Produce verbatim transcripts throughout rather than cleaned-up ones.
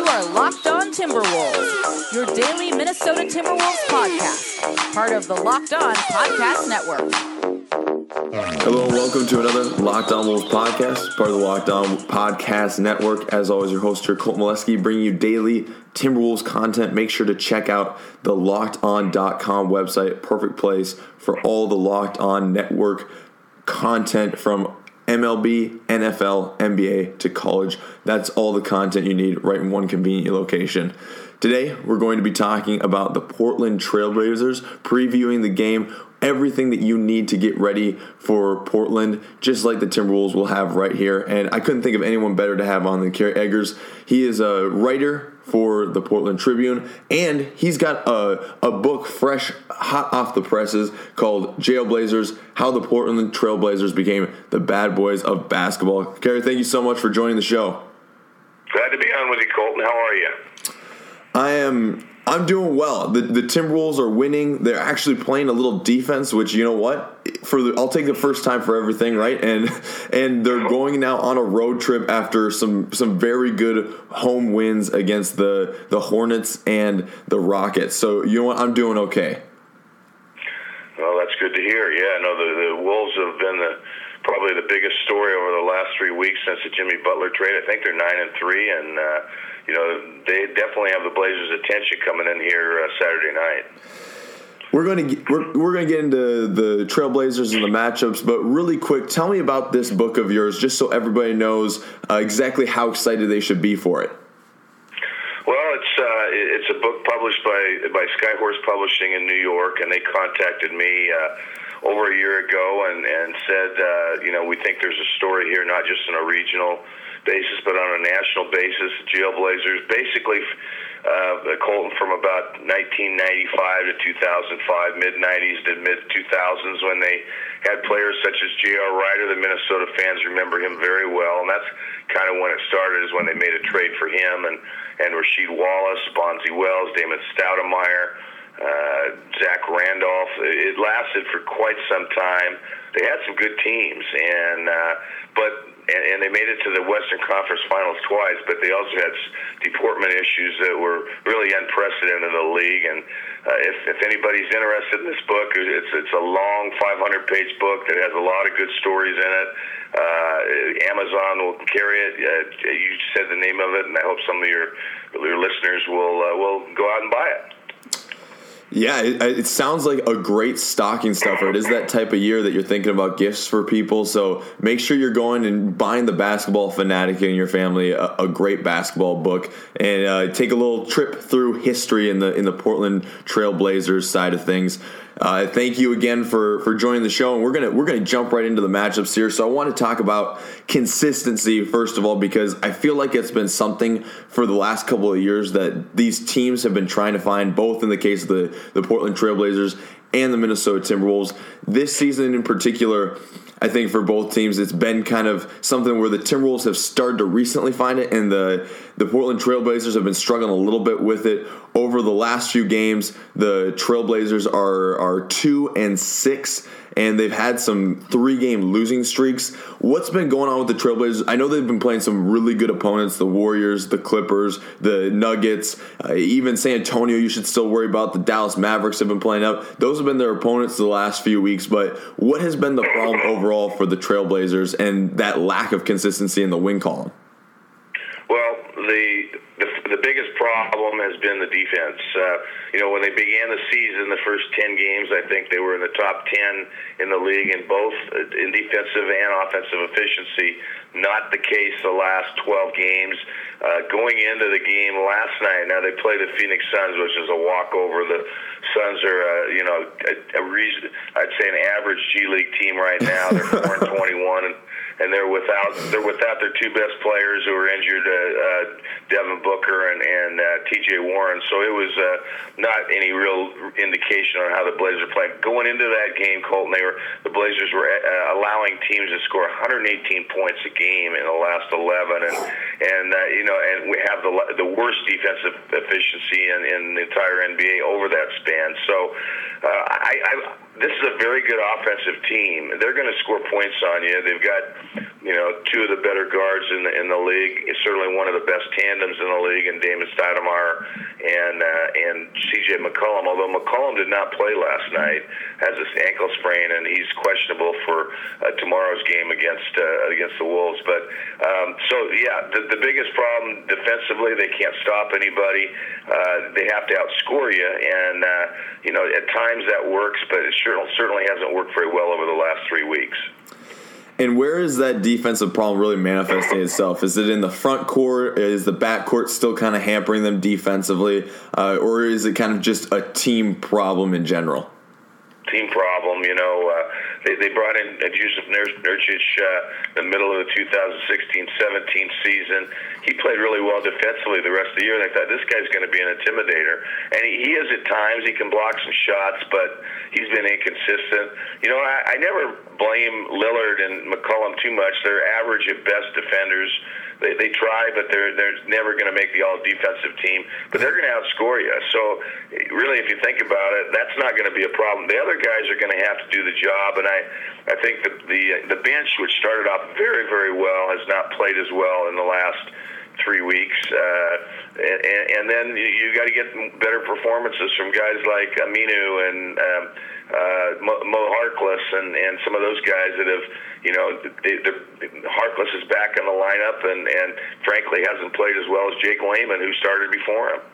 are Locked On Timberwolves, your daily Minnesota Timberwolves podcast, part of the Locked On Podcast Network. Hello and welcome to another Locked On Wolves podcast, part of the Locked On Podcast Network. As always, your host here, Colt Molesky, bringing you daily Timberwolves content. Make sure to check out the locked on dot com website, perfect place for all the Locked On Network content from M L B, N F L, N B A to college. That's all the content you need right in one convenient location. Today, we're going to be talking about the Portland Trailblazers, previewing the game, everything that you need to get ready for Portland, just like the Timberwolves will have right here. And I couldn't think of anyone better to have on than Kerry Eggers. He is a writer for the Portland Tribune, and he's got a, a book fresh, hot off the presses called Jailblazers, How the Portland Trailblazers Became the Bad Boys of Basketball. Kerry, thank you so much for joining the show. Glad to be on with you, Colton. How are you? I am... I'm doing well. The the Timberwolves are winning. They're actually playing a little defense, which, you know what? For the, I'll take the first time for everything, right? And and they're going now on a road trip after some some very good home wins against the the Hornets and the Rockets. So, you know what? I'm doing okay. Well, that's good to hear. Yeah, no, the, the Wolves have been the probably the biggest story over the last three weeks since the Jimmy Butler trade. I think they're nine and three, and uh, you know they definitely have the Blazers' attention coming in here uh, Saturday night. We're going to get, we're we're going to get into the Trailblazers and the matchups, but really quick, tell me about this book of yours, just so everybody knows uh, exactly how excited they should be for it. Well, it's uh, it's a book published by by Skyhorse Publishing in New York, and they contacted me uh, over a year ago and and said, uh, you know, we think there's a story here, not just on a regional basis, but on a national basis. Jailblazers, basically, uh, Colton, from about nineteen ninety-five to two thousand five, mid nineties to mid two thousands, when they had players such as J R. Rider. The Minnesota fans remember him very well, and that's kind of when it started, is when they made a trade for him, and, and Rasheed Wallace, Bonzi Wells, Damon Stoudemire, uh, Zach Randolph. It lasted for quite some time. They had some good teams, and uh, but and, and they made it to the Western Conference Finals twice, but they also had deportment issues that were really unprecedented in the league. And uh, if, if anybody's interested in this book, it's it's a long five hundred page book that has a lot of good stories in it. Uh, Amazon will carry it. Uh, you said the name of it, and I hope some of your your listeners will uh, will go out and buy it. Yeah, it, it sounds like a great stocking stuffer. It is that type of year that you're thinking about gifts for people. So make sure you're going and buying the Basketball Fanatic in your family a, a great basketball book, and uh, take a little trip through history in the in the Portland Trailblazers side of things. Uh, thank you again for, for joining the show, and we're gonna we're gonna jump right into the matchups here. So I want to talk about consistency first of all, because I feel like it's been something for the last couple of years that these teams have been trying to find, both in the case of the, the Portland Trailblazers and the Minnesota Timberwolves. This season in particular, I think for both teams, it's been kind of something where the Timberwolves have started to recently find it, and the, the Portland Trailblazers have been struggling a little bit with it. Over the last few games, the Trailblazers are are two and six, and they've had some three-game losing streaks. What's been going on with the Trailblazers? I know they've been playing some really good opponents, the Warriors, the Clippers, the Nuggets, uh, even San Antonio you should still worry about. The Dallas Mavericks have been playing up. Those have been their opponents the last few weeks, but what has been the problem overall for the Trailblazers and that lack of consistency in the win column? Well, the the, the biggest problem has been the defense. Uh, you know, when they began the season, the first ten games, I think they were in the top ten in the league in both in defensive and offensive efficiency. Not the case the last twelve games. Uh, going into the game last night, now they play the Phoenix Suns, which is a walkover. The Suns are, uh, you know, a, a reason, I'd say an average G League team right now. They're four and twenty-one, and, and they're without they're without their two best players who were injured, uh, uh, Devin Booker and, and uh, T J Warren. So it was uh, not any real indication on how the Blazers are playing. Going into that game, Colton, they were the Blazers were uh, allowing teams to score one hundred eighteen points a game in the last eleven, and and uh, you know, and we have the the worst defensive efficiency in, in the entire N B A over that span. So uh, I, I this is a very good offensive team. They're going to score points on you. They've got, you know, two of the better guards in the, in the league. It's certainly one of the best tandems in the league, and Damon Stoudemire and uh, and C J McCollum. Although McCollum did not play last night, has this ankle sprain, and he's questionable for uh, tomorrow's game against uh, against the Wolves. But um, so yeah, the, the biggest problem defensively, they can't stop anybody. Uh, they have to outscore you, and uh, you know, at times that works, but it sure, certainly hasn't worked very well over the last three weeks. And where is that defensive problem really manifesting itself? Is it in the front court? Is the back court still kind of hampering them defensively? Uh, or is it kind of just a team problem in general? Team problem, you know. Uh, they, they brought in uh, Jusuf Nurkic uh, in the middle of the two thousand sixteen seventeen season. He played really well defensively the rest of the year, and I thought, this guy's going to be an intimidator. And he, he is at times. He can block some shots, but he's been inconsistent. You know, I, I never blame Lillard and McCollum too much. They're average at best defenders. They, they try, but they're they're never going to make the all-defensive team. But they're going to outscore you. So, really, if you think about it, that's not going to be a problem. The other guys are going to have to do the job, and I, I think the, the the bench, which started off very, very well, has not played as well in the last three weeks. Uh, and, and then you, you got to get better performances from guys like Aminu and um, uh, Mo, Mo Harkless and, and some of those guys that have, you know, they, Harkless is back in the lineup and, and frankly hasn't played as well as Jake Layman, who started before him.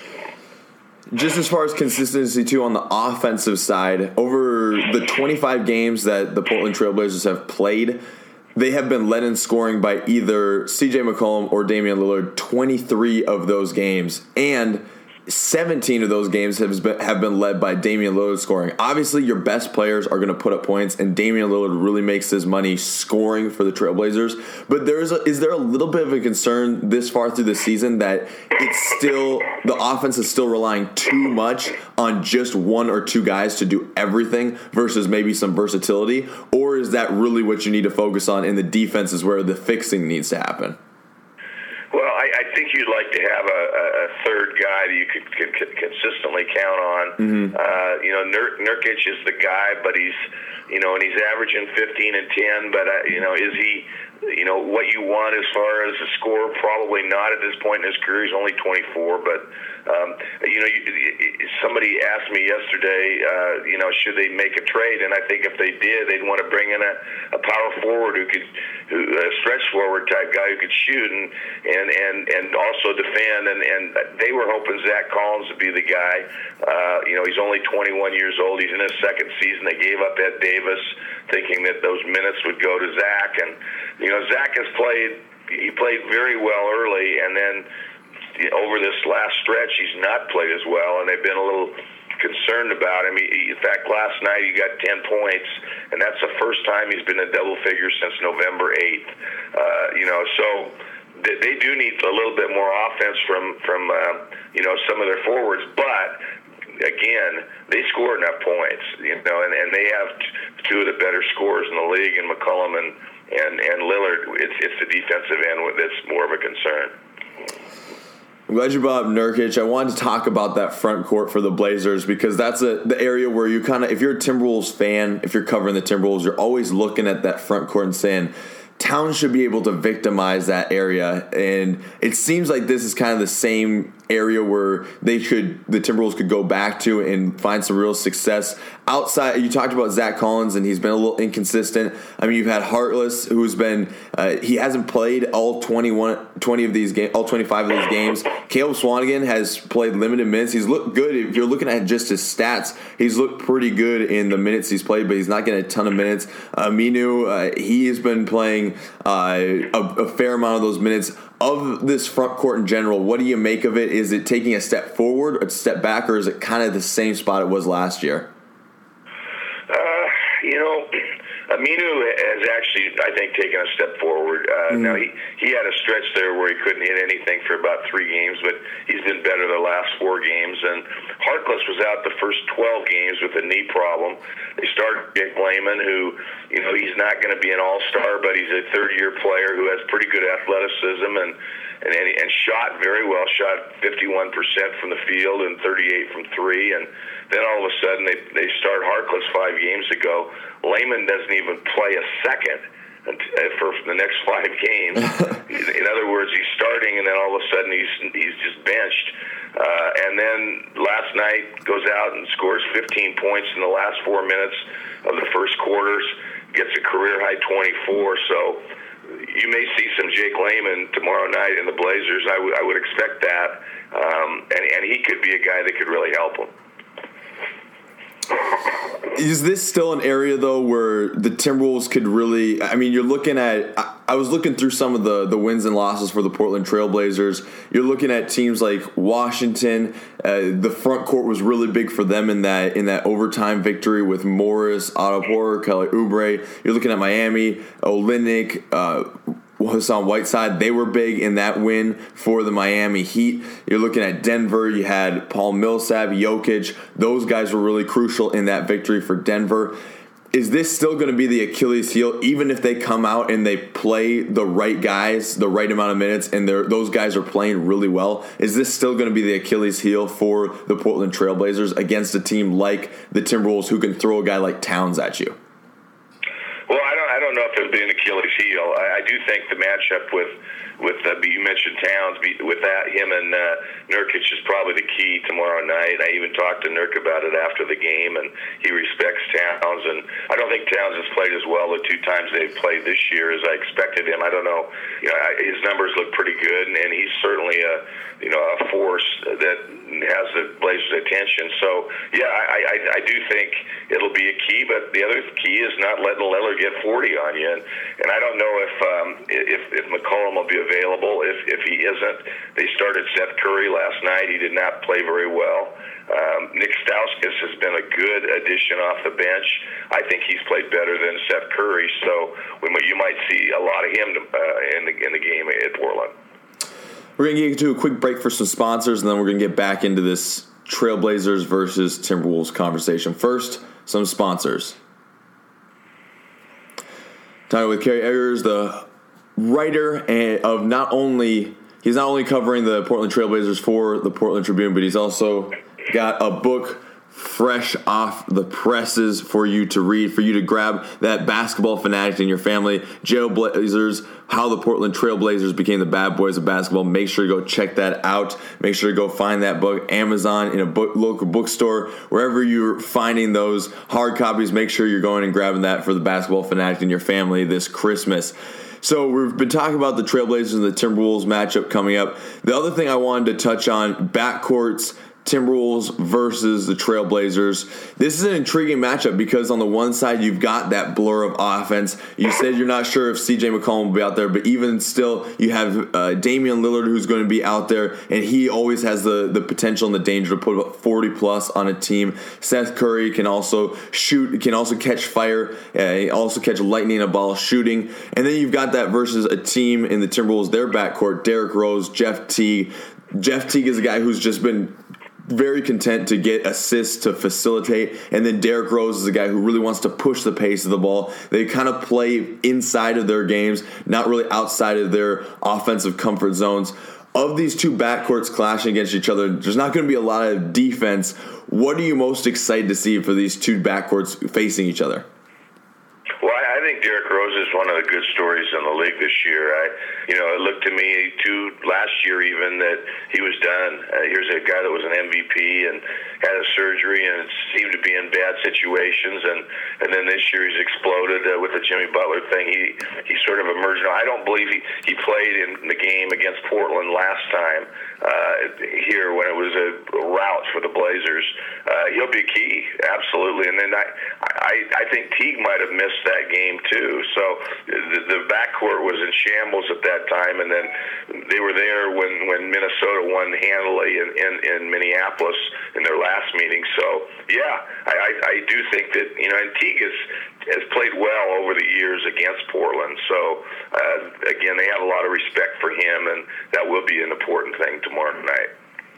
Just as far as consistency, too, on the offensive side, over the twenty-five games that the Portland Trailblazers have played, they have been led in scoring by either C J McCollum or Damian Lillard twenty-three of those games, and seventeen of those games have been, have been led by Damian Lillard scoring. Obviously, your best players are going to put up points, and Damian Lillard really makes his money scoring for the Trailblazers. But there is a, is there a little bit of a concern this far through the season that it's still the offense is still relying too much on just one or two guys to do everything versus maybe some versatility? Or is that really what you need to focus on in the defense is where the fixing needs to happen? Well, I, I think you'd like to have a, a third guy that you could, could, could consistently count on. Mm-hmm. Uh, you know, Nur, Nurkic is the guy, but he's, you know, and he's averaging fifteen and ten. But uh, you know, is he, you know, what you want as far as a score? Probably not at this point in his career. He's only twenty-four, but um, you know, you, somebody asked me yesterday, uh, you know, should they make a trade? And I think if they did, they'd want to bring in a, a power forward who could, who, a stretch forward type guy who could shoot and and and, and also defend. And, and they were hoping Zach Collins would be the guy. Uh, you know, he's only twenty-one years old. He's in his second season. They gave up Ed Davis, thinking that those minutes would go to Zach. And you know, Zach has played. He played very well early, and then over this last stretch, he's not played as well, and they've been a little concerned about him. He, in fact, last night he got ten points, and that's the first time he's been in double figures since November eighth. Uh, you know, so they, they do need a little bit more offense from from uh, you know, some of their forwards, but again, they score enough points, you know, and, and they have t- two of the better scorers in the league, and McCollum and and and Lillard. It's it's the defensive end that's more of a concern. I'm glad you brought up Nurkic. I wanted to talk about that front court for the Blazers because that's a, the area where you kind of, if you're a Timberwolves fan, if you're covering the Timberwolves, you're always looking at that front court and saying, Towns should be able to victimize that area. And it seems like this is kind of the same area where they could, the Timberwolves could go back to and find some real success. Outside, you talked about Zach Collins, and he's been a little inconsistent. I mean, you've had Harkless, who's been, uh, he hasn't played all twenty-one, twenty of these games, all twenty-five of these games. Caleb Swanigan has played limited minutes. He's looked good. If you're looking at just his stats, he's looked pretty good in the minutes he's played, but he's not getting a ton of minutes. Uh, Minu, uh, he has been playing uh, a, a fair amount of those minutes. Of this front court in general, what do you make of it? Is it taking a step forward, or a step back, or is it kind of the same spot it was last year? Uh, you know, Aminu has actually, I think, taken a step forward. Uh, mm. Now, he, he had a stretch there where he couldn't hit anything for about three games, but he's been better the last four games. And Harkless was out the first twelve games with a knee problem. They started Jake Layman, who, you know, he's not going to be an all-star, but he's a third-year player who has pretty good athleticism. And and and shot very well, shot fifty-one percent from the field and thirty-eight from three, and then all of a sudden they they start Harkless five games ago. Lehman doesn't even play a second for the next five games. In other words, he's starting, and then all of a sudden he's he's just benched. Uh, and then last night goes out and scores fifteen points in the last four minutes of the first quarters, gets a career high twenty-four. So you may see some Jake Lehman tomorrow night in the Blazers. I, w- I would expect that, um, and and he could be a guy that could really help them. Is this still an area, though, where the Timberwolves could really – I mean, you're looking at – I was looking through some of the, the wins and losses for the Portland Trailblazers. You're looking at teams like Washington. Uh, the front court was really big for them in that in that overtime victory with Morris, Otto Porter, Kelly Oubre. You're looking at Miami, Olynyk, uh Hassan Whiteside. They were big in that win for the Miami Heat. You're looking at Denver. You had Paul Millsap, Jokic. Those guys were really crucial in that victory for Denver. Is this still going to be the Achilles heel, even if they come out and they play the right guys, the right amount of minutes, and those guys are playing really well? Is this still going to be the Achilles heel for the Portland Trailblazers against a team like the Timberwolves who can throw a guy like Towns at you? Well, I don't. I don't know if it'll be an Achilles heel. I, I do think the matchup with with uh, you mentioned Towns, with that him and uh, Nurkic is probably the key tomorrow night. I even talked to Nurk about it after the game, and he respects Towns. And I don't think Towns has played as well the two times they've played this year as I expected him. I don't know. You know, his numbers look pretty good, and, and he's certainly a you know a force that has the Blazers' attention. So yeah, I, I, I do think it'll be a key, but the other key is not letting Lillard get forty on you. And, and I don't know if um, if, if McCollum will be available. If if he isn't, they started Seth Curry last night. He did not play very well. Um, Nick Stauskas has been a good addition off the bench. I think he's played better than Seth Curry. So we, you might see a lot of him uh, in the in the game at Portland. We're going to get to a quick break for some sponsors, and then we're going to get back into this Trailblazers versus Timberwolves conversation. First, some sponsors. Talking with Kerry Eggers, the writer of not only he's not only covering the Portland Trailblazers for the Portland Tribune, but he's also got a book fresh off the presses for you to read, for you to grab that basketball fanatic in your family. Jailblazers, How the Portland Trailblazers Became the Bad Boys of Basketball. Make sure you go check that out. Make sure to go find that book. Amazon, in a book, local bookstore, wherever you're finding those hard copies, make sure you're going and grabbing that for the basketball fanatic in your family this Christmas. So we've been talking about the Trailblazers and the Timberwolves matchup coming up. The other thing I wanted to touch on, backcourts, Timberwolves versus the Trailblazers. This is an intriguing matchup because on the one side you've got that blur of offense. You said you're not sure if C J McCollum will be out there, but even still you have uh, Damian Lillard who's going to be out there, and he always has the, the potential and the danger to put forty plus on a team. Seth Curry can also shoot, can also catch fire, uh, also catch lightning in a ball shooting. And then you've got that versus a team in the Timberwolves, their backcourt, Derrick Rose, Jeff Teague. Jeff Teague is a guy who's just been very content to get assists to facilitate, and then Derrick Rose is a guy who really wants to push the pace of the ball. They kind of play inside of their games, not really outside of their offensive comfort zones. Of these two backcourts clashing against each other, there's not going to be a lot of defense. What are you most excited to see for these two backcourts facing each other? Well, I think Derrick Rose is one of the good stories in the league this year. I, you know, it looked to me too last year even that he was done. Uh, here's a guy that was an M V P and had a surgery and seemed to be in bad situations, and, and then this year he's exploded uh, with the Jimmy Butler thing. He he sort of emerged. Now, I don't believe he, he played in the game against Portland last time uh, here when it was a rout for the Blazers. Uh, he'll be key, absolutely. And then I, I, I think Teague might have missed that game too. So the, the backcourt was in shambles at that time, and then they were there when, when Minnesota won handily in, in, in Minneapolis in their last meeting. So yeah, I, I, I do think that, you know, and Teague has, has played well over the years against Portland. So uh, again, they have a lot of respect for him, and that will be an important thing tomorrow night.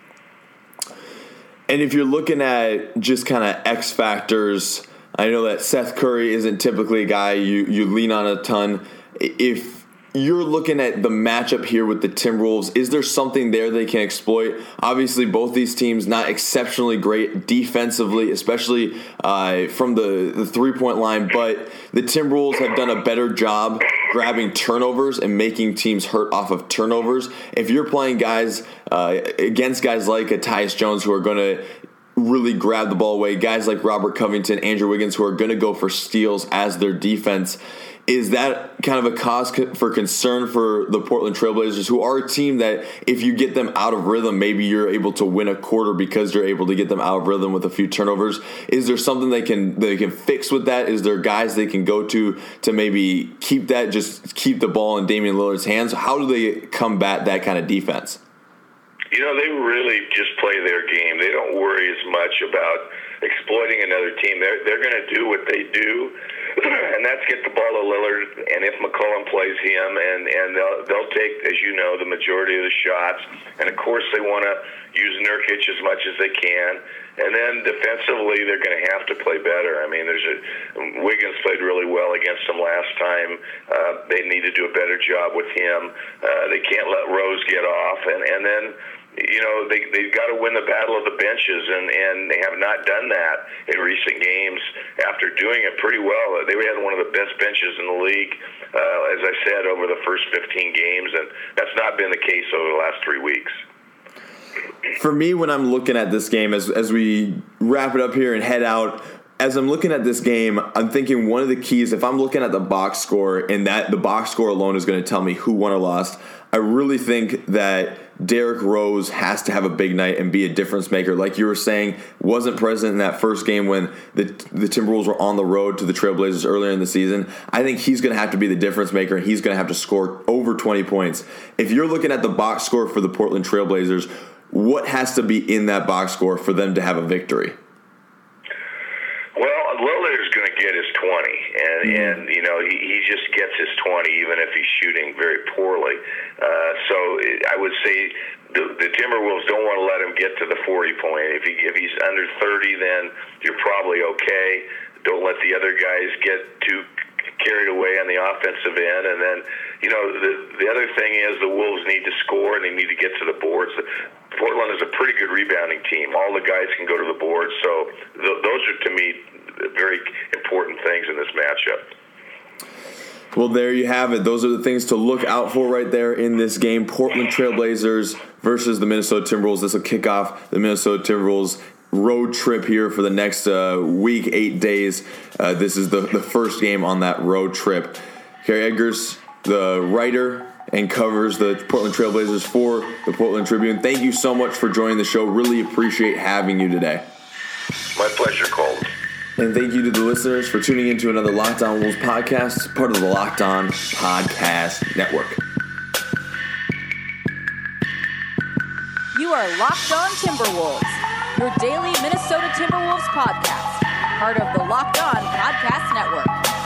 And if you're looking at just kind of X factors, I know that Seth Curry isn't typically a guy you, you lean on a ton. If you're looking at the matchup here with the Timberwolves, is there something there they can exploit? Obviously, both these teams not exceptionally great defensively, especially uh, from the, the three-point line, but the Timberwolves have done a better job grabbing turnovers and making teams hurt off of turnovers. If you're playing guys uh, against guys like a Tyus Jones who are going to really grab the ball away, guys like Robert Covington, Andrew Wiggins who are going to go for steals as their defense, is that kind of a cause for concern for the Portland Trailblazers, who are a team that if you get them out of rhythm, maybe you're able to win a quarter because you're able to get them out of rhythm with a few turnovers? Is there something they can they can fix with that? Is there guys they can go to to maybe keep that, just keep the ball in Damian Lillard's hands? How do they combat that kind of defense? You know, they really just play their game. They don't worry as much about exploiting another team. They're, they're going to do what they do, and that's get the ball to Lillard, and if McCollum plays him, and, and they'll, they'll take, as you know, the majority of the shots. And, of course, they want to use Nurkic as much as they can. And then defensively, they're going to have to play better. I mean, there's a Wiggins played really well against them last time. Uh, they need to do a better job with him. Uh, they can't let Rose get off. And, and then, you know, they, they've got to win the battle of the benches, and, and they have not done that in recent games after doing it pretty well. They had one of the best benches in the league, uh, as I said, over the first fifteen games, and that's not been the case over the last three weeks. For me, when I'm looking at this game, as as we wrap it up here and head out, as I'm looking at this game, I'm thinking one of the keys, if I'm looking at the box score and that the box score alone is going to tell me who won or lost, I really think that Derrick Rose has to have a big night and be a difference maker. Like you were saying, wasn't present in that first game when the the Timberwolves were on the road to the Trailblazers earlier in the season. I think he's going to have to be the difference maker, and he's going to have to score over twenty points. If you're looking at the box score for the Portland Trailblazers, what has to be in that box score for them to have a victory? Well, Lillard's going to get his twenty, and, mm-hmm. and you know, he, he just gets his twenty, even if he's shooting very poorly. Uh, so I would say the, the Timberwolves don't want to let him get to the forty point. If, he, if he's under thirty, then you're probably okay. Don't let the other guys get too carried away on the offensive end. And then, you know, the, the other thing is the Wolves need to score, and they need to get to the boards. Portland is a pretty good rebounding team. All the guys can go to the board. So th- those are, to me, very important things in this matchup. Well, there you have it. Those are the things to look out for right there in this game. Portland Trailblazers versus the Minnesota Timberwolves. This will kick off the Minnesota Timberwolves road trip here for the next uh, week, eight days. Uh, this is the, the first game on that road trip. Kerry Eggers, the writer and covers the Portland Trailblazers for the Portland Tribune. Thank you so much for joining the show. Really appreciate having you today. My pleasure, Cole. And thank you to the listeners for tuning into another Locked On Wolves podcast, part of the Locked On Podcast Network. You are Locked On Timberwolves, your daily Minnesota Timberwolves podcast, part of the Locked On Podcast Network.